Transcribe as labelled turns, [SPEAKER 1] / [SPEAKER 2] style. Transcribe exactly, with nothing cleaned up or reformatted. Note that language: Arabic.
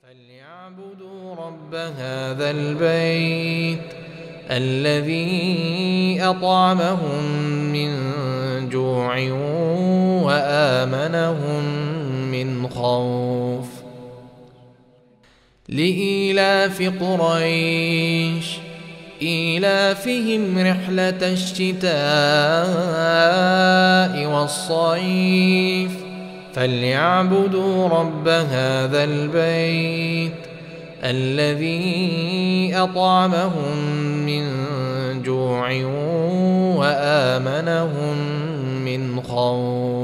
[SPEAKER 1] فليعبدوا رب هذا البيت الذي أطعمهم من جوع وآمنهم من خوف. لإيلاف قريش إيلافهم رحلة الشتاء والصيف فليعبدوا رب هذا البيت الذي أطعمهم من جوع وآمنهم من خوف.